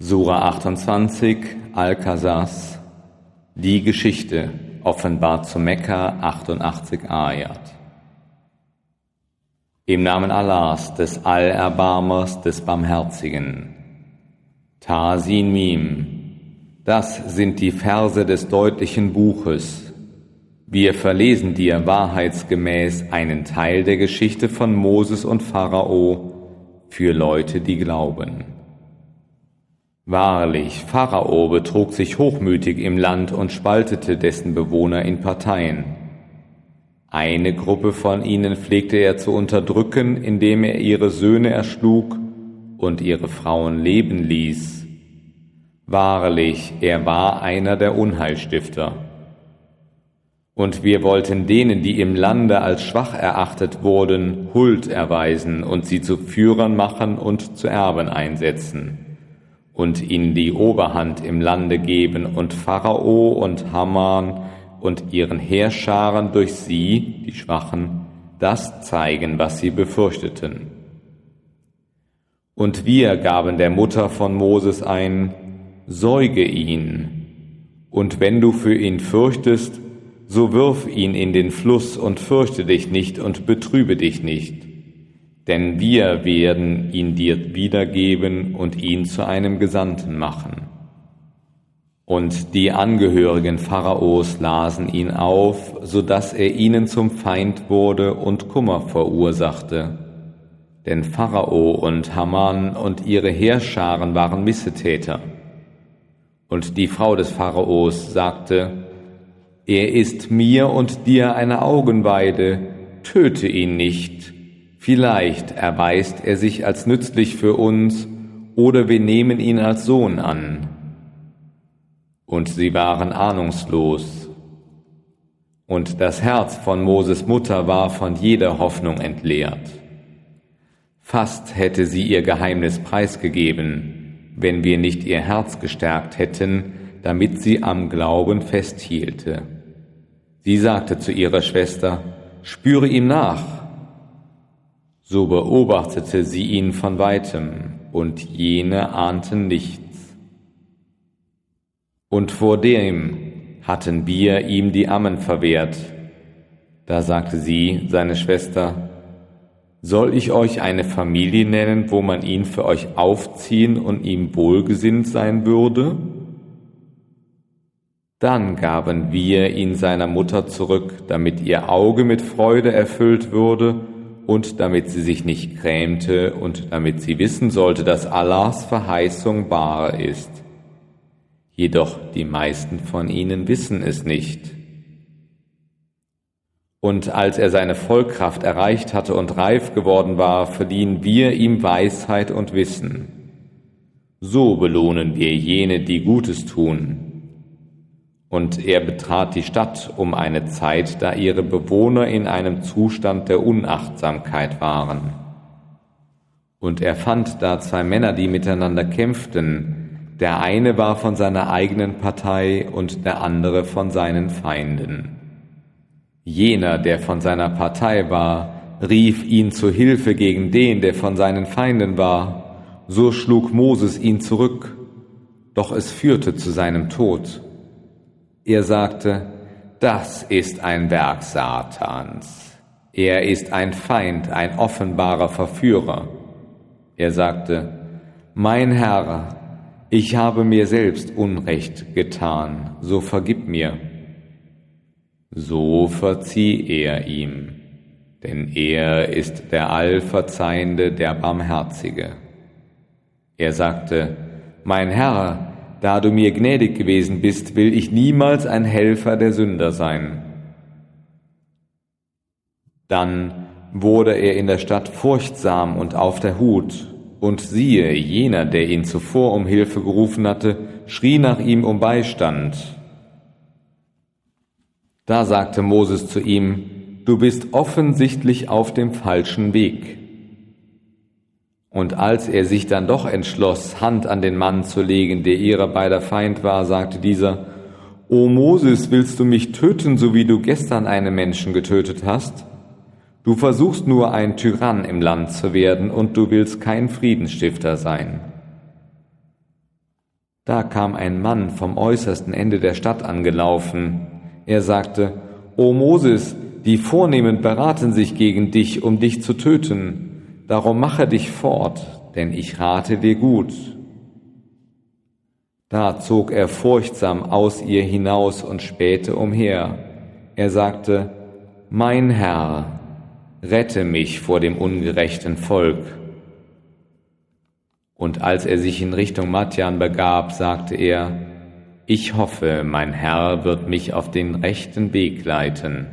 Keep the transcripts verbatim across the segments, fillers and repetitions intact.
Sura achtundzwanzig, Al-Qasas, die Geschichte, offenbart zu Mekka, achtundachtzig Ayat. Im Namen Allahs, des Allerbarmers, des Barmherzigen. Tasin Mim. Das sind die Verse des deutlichen Buches. Wir verlesen dir wahrheitsgemäß einen Teil der Geschichte von Moses und Pharao für Leute, die glauben. Wahrlich, Pharao betrug sich hochmütig im Land und spaltete dessen Bewohner in Parteien. Eine Gruppe von ihnen pflegte er zu unterdrücken, indem er ihre Söhne erschlug und ihre Frauen leben ließ. Wahrlich, er war einer der Unheilstifter. Und wir wollten denen, die im Lande als schwach erachtet wurden, Huld erweisen und sie zu Führern machen und zu Erben einsetzen und ihnen die Oberhand im Lande geben und Pharao und Haman und ihren Heerscharen durch sie, die Schwachen, das zeigen, was sie befürchteten. Und wir gaben der Mutter von Moses ein, säuge ihn, und wenn du für ihn fürchtest, so wirf ihn in den Fluss und fürchte dich nicht und betrübe dich nicht, denn wir werden ihn dir wiedergeben und ihn zu einem Gesandten machen. Und die Angehörigen Pharaos lasen ihn auf, so dass er ihnen zum Feind wurde und Kummer verursachte. Denn Pharao und Haman und ihre Heerscharen waren Missetäter. Und die Frau des Pharaos sagte, er ist mir und dir eine Augenweide, töte ihn nicht. Vielleicht erweist er sich als nützlich für uns, oder wir nehmen ihn als Sohn an. Und sie waren ahnungslos. Und das Herz von Moses Mutter war von jeder Hoffnung entleert. Fast hätte sie ihr Geheimnis preisgegeben, wenn wir nicht ihr Herz gestärkt hätten, damit sie am Glauben festhielte. Sie sagte zu ihrer Schwester, spüre ihm nach. So beobachtete sie ihn von weitem, und jene ahnten nichts. Und vor dem hatten wir ihm die Ammen verwehrt. Da sagte sie, seine Schwester, soll ich euch eine Familie nennen, wo man ihn für euch aufziehen und ihm wohlgesinnt sein würde? Dann gaben wir ihn seiner Mutter zurück, damit ihr Auge mit Freude erfüllt würde und damit sie sich nicht grämte und damit sie wissen sollte, dass Allahs Verheißung wahr ist. Jedoch die meisten von ihnen wissen es nicht. Und als er seine Vollkraft erreicht hatte und reif geworden war, verliehen wir ihm Weisheit und Wissen. So belohnen wir jene, die Gutes tun. Und er betrat die Stadt um eine Zeit, da ihre Bewohner in einem Zustand der Unachtsamkeit waren. Und er fand da zwei Männer, die miteinander kämpften. Der eine war von seiner eigenen Partei und der andere von seinen Feinden. Jener, der von seiner Partei war, rief ihn zu Hilfe gegen den, der von seinen Feinden war. So schlug Moses ihn zurück, doch es führte zu seinem Tod. Er sagte, das ist ein Werk Satans. Er ist ein Feind, ein offenbarer Verführer. Er sagte, mein Herr, ich habe mir selbst Unrecht getan, so vergib mir. So verzieh er ihm, denn er ist der Allverzeihende, der Barmherzige. Er sagte, mein Herr, da du mir gnädig gewesen bist, will ich niemals ein Helfer der Sünder sein. Dann wurde er in der Stadt furchtsam und auf der Hut, und siehe, jener, der ihn zuvor um Hilfe gerufen hatte, schrie nach ihm um Beistand. Da sagte Moses zu ihm, du bist offensichtlich auf dem falschen Weg. Und als er sich dann doch entschloss, Hand an den Mann zu legen, der ihrer beider Feind war, sagte dieser, O Moses, willst du mich töten, so wie du gestern einen Menschen getötet hast? Du versuchst nur ein Tyrann im Land zu werden und du willst kein Friedensstifter sein. Da kam ein Mann vom äußersten Ende der Stadt angelaufen. Er sagte: O Moses, die Vornehmen beraten sich gegen dich, um dich zu töten. Darum mache dich fort, denn ich rate dir gut. Da zog er furchtsam aus ihr hinaus und spähte umher. Er sagte: Mein Herr, rette mich vor dem ungerechten Volk. Und als er sich in Richtung Madjan begab, sagte er: Ich hoffe, mein Herr wird mich auf den rechten Weg leiten.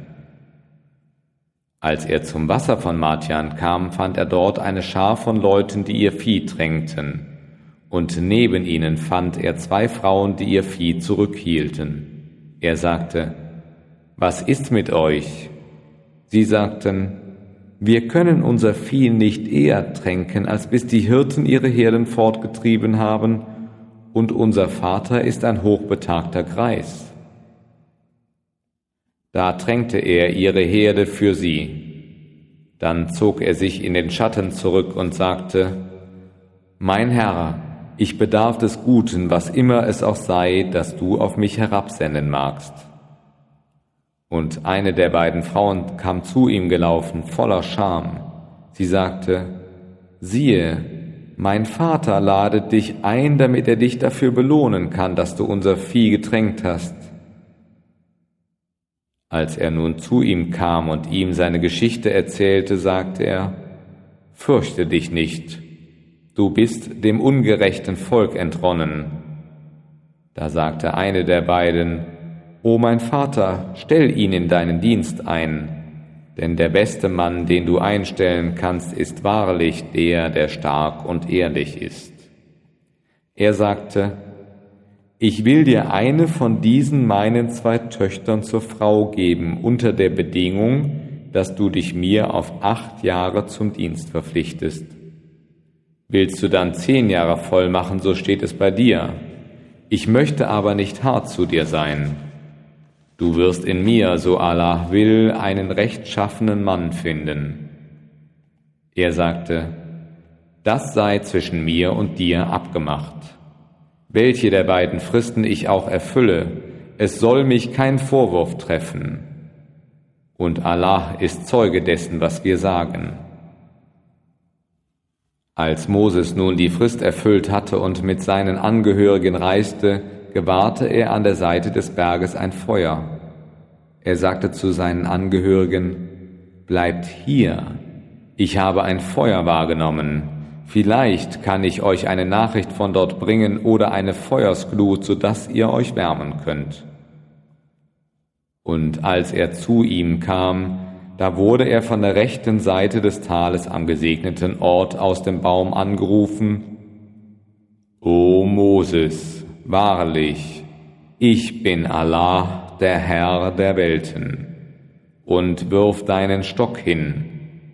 Als er zum Wasser von Madjan kam, fand er dort eine Schar von Leuten, die ihr Vieh tränkten. Und neben ihnen fand er zwei Frauen, die ihr Vieh zurückhielten. Er sagte: Was ist mit euch? Sie sagten: Wir können unser Vieh nicht eher tränken, als bis die Hirten ihre Herden fortgetrieben haben, und unser Vater ist ein hochbetagter Greis. Da tränkte er ihre Herde für sie. Dann zog er sich in den Schatten zurück und sagte: Mein Herr, ich bedarf des Guten, was immer es auch sei, das du auf mich herabsenden magst. Und eine der beiden Frauen kam zu ihm gelaufen, voller Scham. Sie sagte: Siehe, mein Vater ladet dich ein, damit er dich dafür belohnen kann, dass du unser Vieh getränkt hast. Als er nun zu ihm kam und ihm seine Geschichte erzählte, sagte er: Fürchte dich nicht, du bist dem ungerechten Volk entronnen. Da sagte eine der beiden: O mein Vater, stell ihn in deinen Dienst ein, denn der beste Mann, den du einstellen kannst, ist wahrlich der, der stark und ehrlich ist. Er sagte: Ich will dir eine von diesen meinen zwei Töchtern zur Frau geben, unter der Bedingung, dass du dich mir auf acht Jahre zum Dienst verpflichtest. Willst du dann zehn Jahre voll machen, so steht es bei dir. Ich möchte aber nicht hart zu dir sein. Du wirst in mir, so Allah will, einen rechtschaffenen Mann finden. Er sagte: Das sei zwischen mir und dir abgemacht. Welche der beiden Fristen ich auch erfülle, es soll mich kein Vorwurf treffen. Und Allah ist Zeuge dessen, was wir sagen. Als Moses nun die Frist erfüllt hatte und mit seinen Angehörigen reiste, gewahrte er an der Seite des Berges ein Feuer. Er sagte zu seinen Angehörigen: Bleibt hier, ich habe ein Feuer wahrgenommen. Vielleicht kann ich euch eine Nachricht von dort bringen oder eine Feuersglut, sodass ihr euch wärmen könnt. Und als er zu ihm kam, da wurde er von der rechten Seite des Tales am gesegneten Ort aus dem Baum angerufen: O Moses, wahrlich, ich bin Allah, der Herr der Welten, und wirf deinen Stock hin.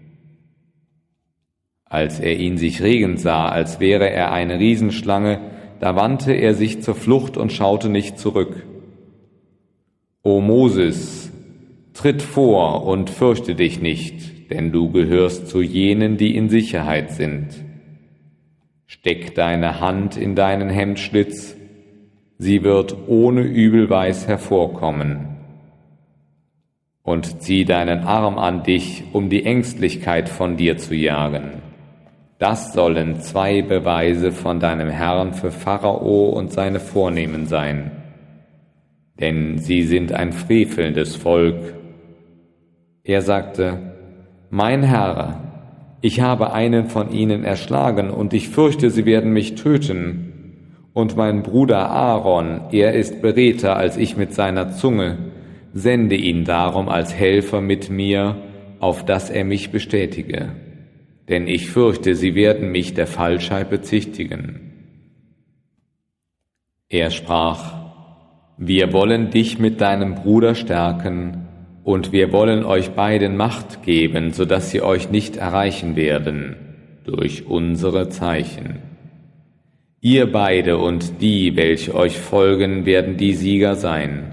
Als er ihn sich regend sah, als wäre er eine Riesenschlange, da wandte er sich zur Flucht und schaute nicht zurück. O Moses, tritt vor und fürchte dich nicht, denn du gehörst zu jenen, die in Sicherheit sind. Steck deine Hand in deinen Hemdschlitz, sie wird ohne Übelweis hervorkommen. Und zieh deinen Arm an dich, um die Ängstlichkeit von dir zu jagen. Das sollen zwei Beweise von deinem Herrn für Pharao und seine Vornehmen sein. Denn sie sind ein frevelndes Volk. Er sagte: Mein Herr, ich habe einen von ihnen erschlagen und ich fürchte, sie werden mich töten. Und mein Bruder Aaron, er ist beredter als ich mit seiner Zunge, sende ihn darum als Helfer mit mir, auf dass er mich bestätige. Denn ich fürchte, sie werden mich der Falschheit bezichtigen. Er sprach: Wir wollen dich mit deinem Bruder stärken, und wir wollen euch beiden Macht geben, so dass sie euch nicht erreichen werden, durch unsere Zeichen. Ihr beide und die, welche euch folgen, werden die Sieger sein.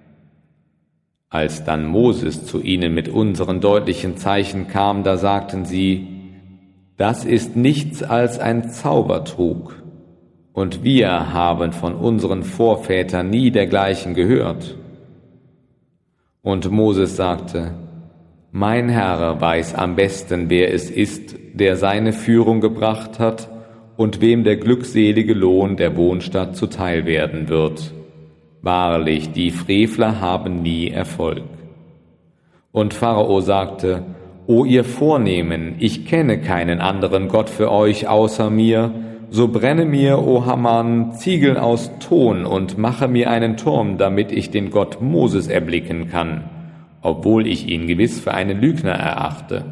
Als dann Moses zu ihnen mit unseren deutlichen Zeichen kam, da sagten sie: Das ist nichts als ein Zaubertrug. und wir haben von unseren Vorvätern nie dergleichen gehört. Und Moses sagte: Mein Herr weiß am besten, wer es ist, der seine Führung gebracht hat und wem der glückselige Lohn der Wohnstatt zuteil werden wird. Wahrlich, die Frevler haben nie Erfolg. Und Pharao sagte: O ihr Vornehmen, ich kenne keinen anderen Gott für euch außer mir, so brenne mir, o Haman, Ziegel aus Ton und mache mir einen Turm, damit ich den Gott Moses erblicken kann, obwohl ich ihn gewiss für einen Lügner erachte.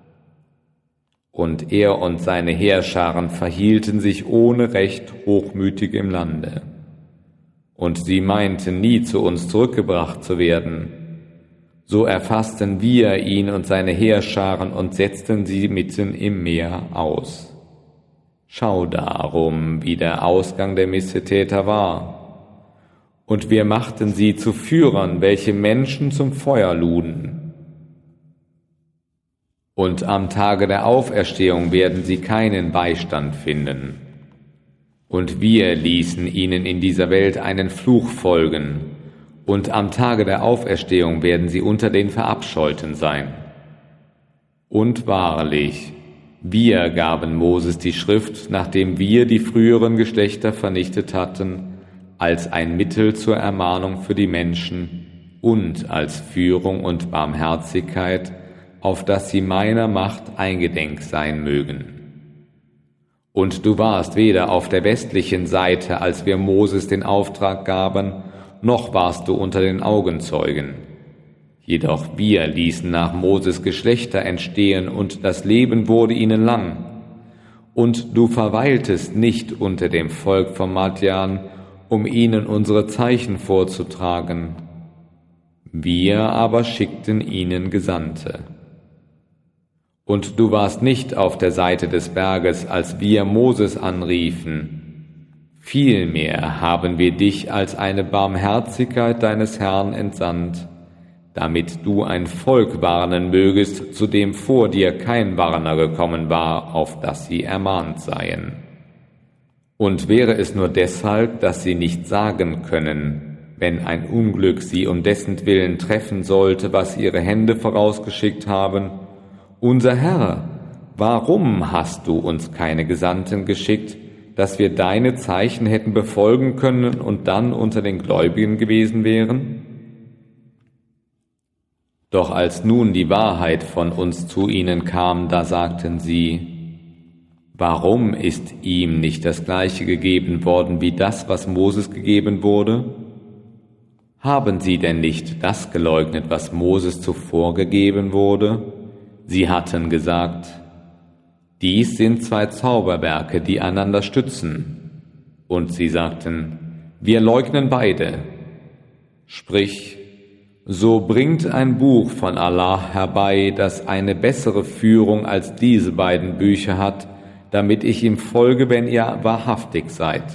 Und er und seine Heerscharen verhielten sich ohne Recht hochmütig im Lande. Und sie meinten nie zu uns zurückgebracht zu werden. So erfassten wir ihn und seine Heerscharen und setzten sie mitten im Meer aus. Schau darum, wie der Ausgang der Missetäter war. Und wir machten sie zu Führern, welche Menschen zum Feuer luden. Und am Tage der Auferstehung werden sie keinen Beistand finden. Und wir ließen ihnen in dieser Welt einen Fluch folgen, und am Tage der Auferstehung werden sie unter den Verabscheuten sein. Und wahrlich, wir gaben Moses die Schrift, nachdem wir die früheren Geschlechter vernichtet hatten, als ein Mittel zur Ermahnung für die Menschen und als Führung und Barmherzigkeit, auf dass sie meiner Macht eingedenk sein mögen. Und du warst weder auf der westlichen Seite, als wir Moses den Auftrag gaben, noch warst du unter den Augenzeugen. Jedoch wir ließen nach Moses Geschlechter entstehen, und das Leben wurde ihnen lang. Und du verweiltest nicht unter dem Volk von Madjan, um ihnen unsere Zeichen vorzutragen. Wir aber schickten ihnen Gesandte. Und du warst nicht auf der Seite des Berges, als wir Moses anriefen. Vielmehr haben wir dich als eine Barmherzigkeit deines Herrn entsandt, damit du ein Volk warnen mögest, zu dem vor dir kein Warner gekommen war, auf das sie ermahnt seien. Und wäre es nur deshalb, dass sie nicht sagen können, wenn ein Unglück sie um dessen Willen treffen sollte, was ihre Hände vorausgeschickt haben: Unser Herr, warum hast du uns keine Gesandten geschickt, dass wir deine Zeichen hätten befolgen können und dann unter den Gläubigen gewesen wären? Doch als nun die Wahrheit von uns zu ihnen kam, da sagten sie: Warum ist ihm nicht das Gleiche gegeben worden wie das, was Moses gegeben wurde? Haben sie denn nicht das geleugnet, was Moses zuvor gegeben wurde? Sie hatten gesagt: Dies sind zwei Zauberwerke, die einander stützen. Und sie sagten: Wir leugnen beide. Sprich, so bringt ein Buch von Allah herbei, das eine bessere Führung als diese beiden Bücher hat, damit ich ihm folge, wenn ihr wahrhaftig seid.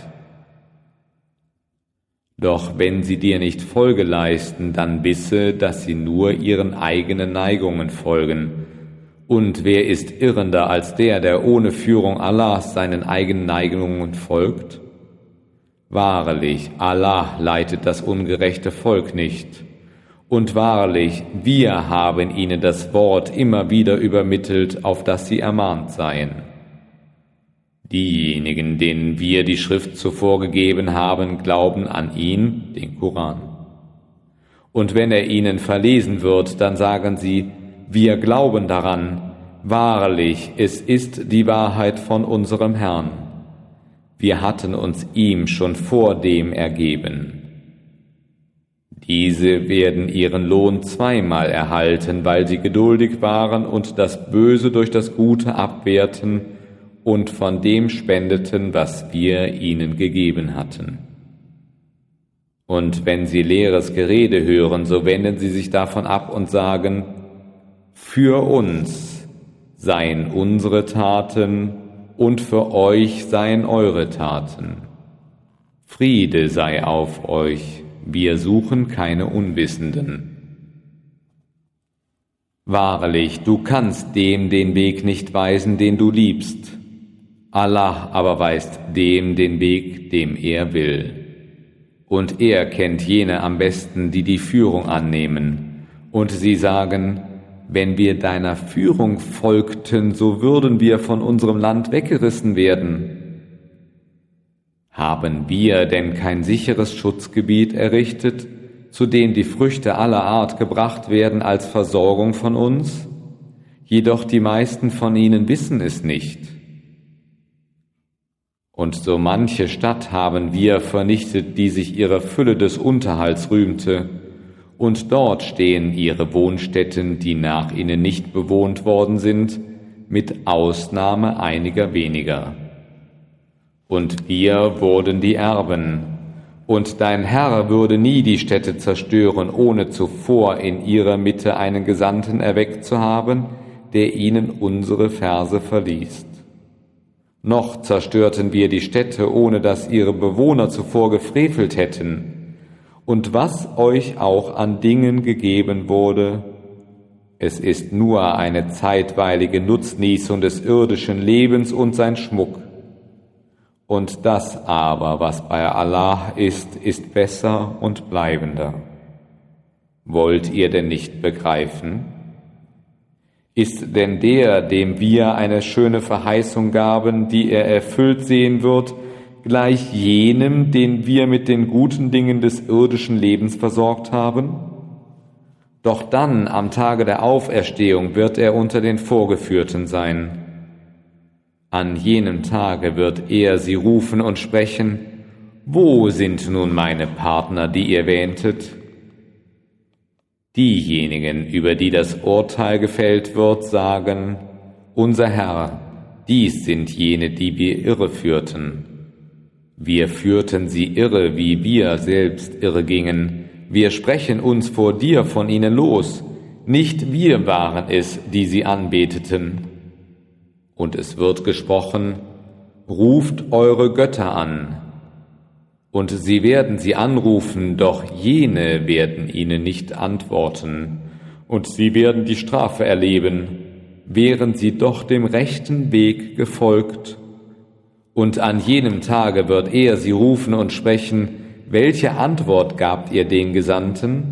Doch wenn sie dir nicht Folge leisten, dann wisse, dass sie nur ihren eigenen Neigungen folgen. Und wer ist irrender als der, der ohne Führung Allahs seinen eigenen Neigungen folgt? Wahrlich, Allah leitet das ungerechte Volk nicht. Und wahrlich, wir haben ihnen das Wort immer wieder übermittelt, auf das sie ermahnt seien. Diejenigen, denen wir die Schrift zuvor gegeben haben, glauben an ihn, den Koran. Und wenn er ihnen verlesen wird, dann sagen sie: Wir glauben daran. Wahrlich, es ist die Wahrheit von unserem Herrn. Wir hatten uns ihm schon vor dem ergeben. Diese werden ihren Lohn zweimal erhalten, weil sie geduldig waren und das Böse durch das Gute abwehrten und von dem spendeten, was wir ihnen gegeben hatten. Und wenn sie leeres Gerede hören, so wenden sie sich davon ab und sagen: Für uns seien unsere Taten und für euch seien eure Taten. Friede sei auf euch. Wir suchen keine Unwissenden. Wahrlich, du kannst dem den Weg nicht weisen, den du liebst. Allah aber weist dem den Weg, dem er will. Und er kennt jene am besten, die die Führung annehmen. Und sie sagen, wenn wir deiner Führung folgten, so würden wir von unserem Land weggerissen werden. Haben wir denn kein sicheres Schutzgebiet errichtet, zu dem die Früchte aller Art gebracht werden als Versorgung von uns? Jedoch die meisten von ihnen wissen es nicht. Und so manche Stadt haben wir vernichtet, die sich ihrer Fülle des Unterhalts rühmte, und dort stehen ihre Wohnstätten, die nach ihnen nicht bewohnt worden sind, mit Ausnahme einiger weniger. Und wir wurden die Erben, und dein Herr würde nie die Städte zerstören, ohne zuvor in ihrer Mitte einen Gesandten erweckt zu haben, der ihnen unsere Verse verliest. Noch zerstörten wir die Städte, ohne dass ihre Bewohner zuvor gefrevelt hätten. Und was euch auch an Dingen gegeben wurde, es ist nur eine zeitweilige Nutznießung des irdischen Lebens und sein Schmuck. Und das aber, was bei Allah ist, ist besser und bleibender. Wollt ihr denn nicht begreifen? Ist denn der, dem wir eine schöne Verheißung gaben, die er erfüllt sehen wird, gleich jenem, den wir mit den guten Dingen des irdischen Lebens versorgt haben? Doch dann, am Tage der Auferstehung, wird er unter den Vorgeführten sein. An jenem Tage wird er sie rufen und sprechen, wo sind nun meine Partner, die ihr wähntet? Diejenigen, über die das Urteil gefällt wird, sagen, unser Herr, dies sind jene, die wir irreführten. Wir führten sie irre, wie wir selbst irre gingen. Wir sprechen uns vor dir von ihnen los. Nicht wir waren es, die sie anbeteten. Und es wird gesprochen, ruft eure Götter an. Und sie werden sie anrufen, doch jene werden ihnen nicht antworten. Und sie werden die Strafe erleben, wären sie doch dem rechten Weg gefolgt. Und an jenem Tage wird er sie rufen und sprechen, welche Antwort gabt ihr den Gesandten?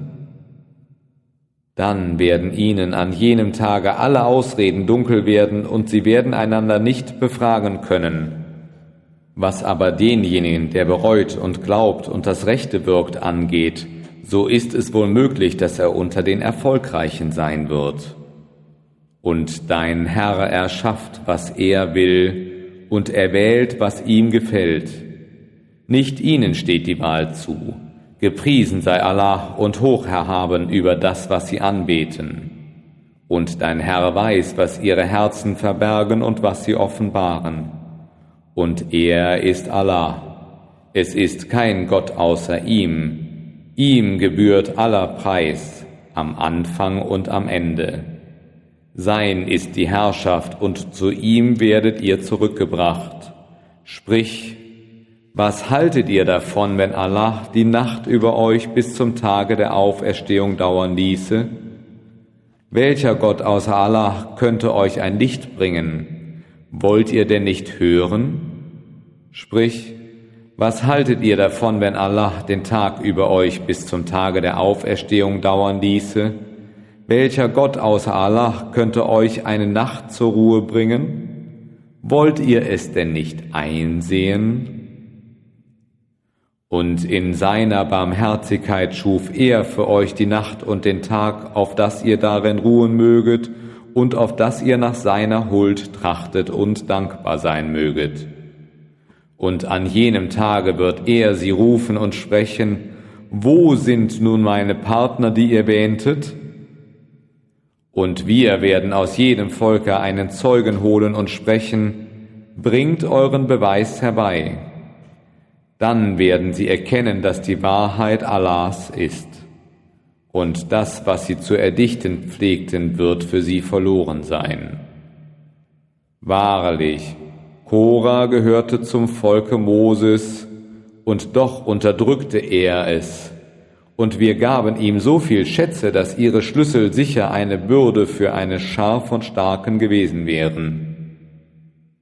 Dann werden ihnen an jenem Tage alle Ausreden dunkel werden und sie werden einander nicht befragen können. Was aber denjenigen, der bereut und glaubt und das Rechte wirkt, angeht, so ist es wohl möglich, dass er unter den Erfolgreichen sein wird. Und dein Herr erschafft, was er will, und erwählt, was ihm gefällt. Nicht ihnen steht die Wahl zu. Gepriesen sei Allah und hoch erhaben über das, was sie anbeten. Und dein Herr weiß, was ihre Herzen verbergen und was sie offenbaren. Und er ist Allah. Es ist kein Gott außer ihm. Ihm gebührt aller Preis, am Anfang und am Ende. Sein ist die Herrschaft und zu ihm werdet ihr zurückgebracht. Sprich, was haltet ihr davon, wenn Allah die Nacht über euch bis zum Tage der Auferstehung dauern ließe? Welcher Gott außer Allah könnte euch ein Licht bringen? Wollt ihr denn nicht hören? Sprich, was haltet ihr davon, wenn Allah den Tag über euch bis zum Tage der Auferstehung dauern ließe? Welcher Gott außer Allah könnte euch eine Nacht zur Ruhe bringen? Wollt ihr es denn nicht einsehen? Und in seiner Barmherzigkeit schuf er für euch die Nacht und den Tag, auf dass ihr darin ruhen möget und auf dass ihr nach seiner Huld trachtet und dankbar sein möget. Und an jenem Tage wird er sie rufen und sprechen, wo sind nun meine Partner, die ihr wähntet? Und wir werden aus jedem Volke einen Zeugen holen und sprechen, bringt euren Beweis herbei. Dann werden sie erkennen, dass die Wahrheit Allahs ist. Und das, was sie zu erdichten pflegten, wird für sie verloren sein. Wahrlich, Korah gehörte zum Volke Moses, und doch unterdrückte er es. Und wir gaben ihm so viel Schätze, dass ihre Schlüssel sicher eine Bürde für eine Schar von Starken gewesen wären.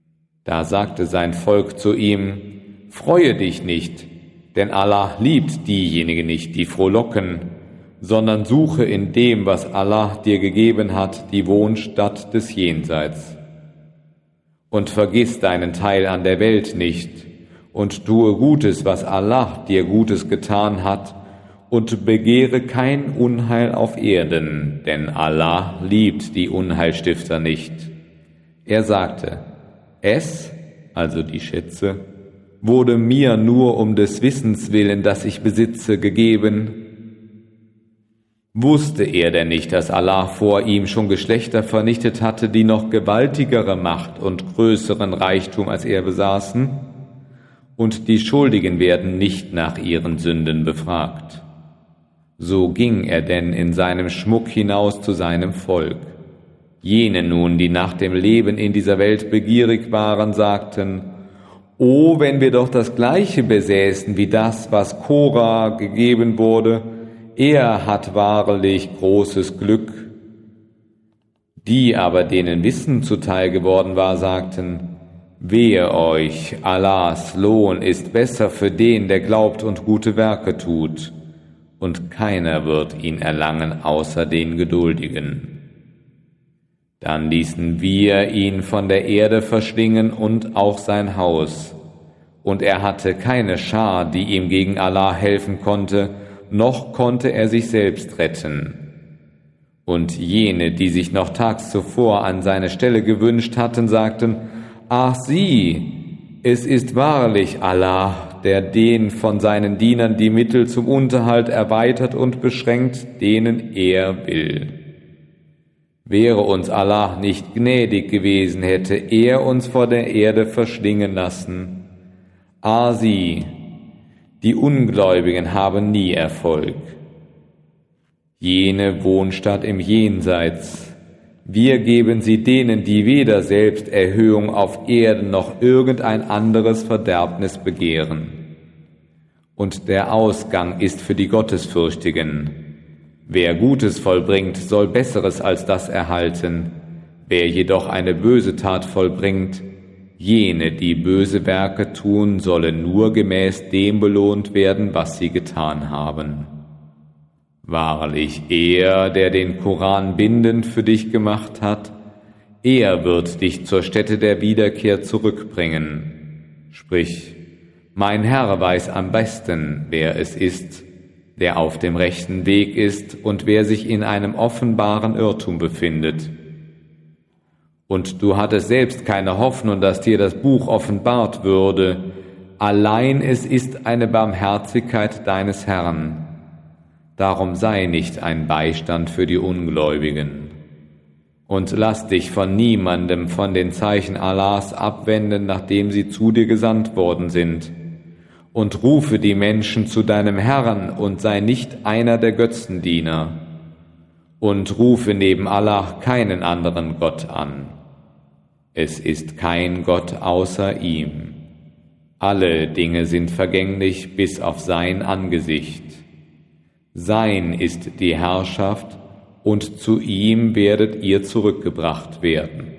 Da sagte sein Volk zu ihm: Freue dich nicht, denn Allah liebt diejenigen nicht, die frohlocken, sondern suche in dem, was Allah dir gegeben hat, die Wohnstatt des Jenseits. Und vergiss deinen Teil an der Welt nicht und tue Gutes, was Allah dir Gutes getan hat, und begehre kein Unheil auf Erden, denn Allah liebt die Unheilstifter nicht. Er sagte: Es, also die Schätze, wurde mir nur um des Wissens willen, das ich besitze, gegeben. Wusste er denn nicht, dass Allah vor ihm schon Geschlechter vernichtet hatte, die noch gewaltigere Macht und größeren Reichtum als er besaßen? Und die Schuldigen werden nicht nach ihren Sünden befragt. So ging er denn in seinem Schmuck hinaus zu seinem Volk. Jene nun, die nach dem Leben in dieser Welt begierig waren, sagten: O, wenn wir doch das Gleiche besäßen wie das, was Korah gegeben wurde, er hat wahrlich großes Glück. Die aber, denen Wissen zuteil geworden war, sagten: Wehe euch, Allahs Lohn ist besser für den, der glaubt und gute Werke tut, und keiner wird ihn erlangen, außer den Geduldigen. Dann ließen wir ihn von der Erde verschlingen und auch sein Haus, und er hatte keine Schar, die ihm gegen Allah helfen konnte, noch konnte er sich selbst retten. Und jene, die sich noch tags zuvor an seine Stelle gewünscht hatten, sagten: Ach sieh, es ist wahrlich Allah, der den von seinen Dienern die Mittel zum Unterhalt erweitert und beschränkt, denen er will. Wäre uns Allah nicht gnädig gewesen, hätte er uns vor der Erde verschlingen lassen. Ah sieh, die Ungläubigen haben nie Erfolg. Jene Wohnstatt im Jenseits, wir geben sie denen, die weder Selbsterhöhung auf Erden noch irgendein anderes Verderbnis begehren. Und der Ausgang ist für die Gottesfürchtigen. Wer Gutes vollbringt, soll Besseres als das erhalten. Wer jedoch eine böse Tat vollbringt, jene, die böse Werke tun, sollen nur gemäß dem belohnt werden, was sie getan haben. Wahrlich, er, der den Koran bindend für dich gemacht hat, er wird dich zur Stätte der Wiederkehr zurückbringen. Sprich: Mein Herr weiß am besten, wer es ist, der auf dem rechten Weg ist und wer sich in einem offenbaren Irrtum befindet. Und du hattest selbst keine Hoffnung, dass dir das Buch offenbart würde. Allein es ist eine Barmherzigkeit deines Herrn. Darum sei nicht ein Beistand für die Ungläubigen. Und lass dich von niemandem von den Zeichen Allahs abwenden, nachdem sie zu dir gesandt worden sind. Und rufe die Menschen zu deinem Herrn und sei nicht einer der Götzendiener. Und rufe neben Allah keinen anderen Gott an. Es ist kein Gott außer ihm. Alle Dinge sind vergänglich bis auf sein Angesicht. Sein ist die Herrschaft, und zu ihm werdet ihr zurückgebracht werden.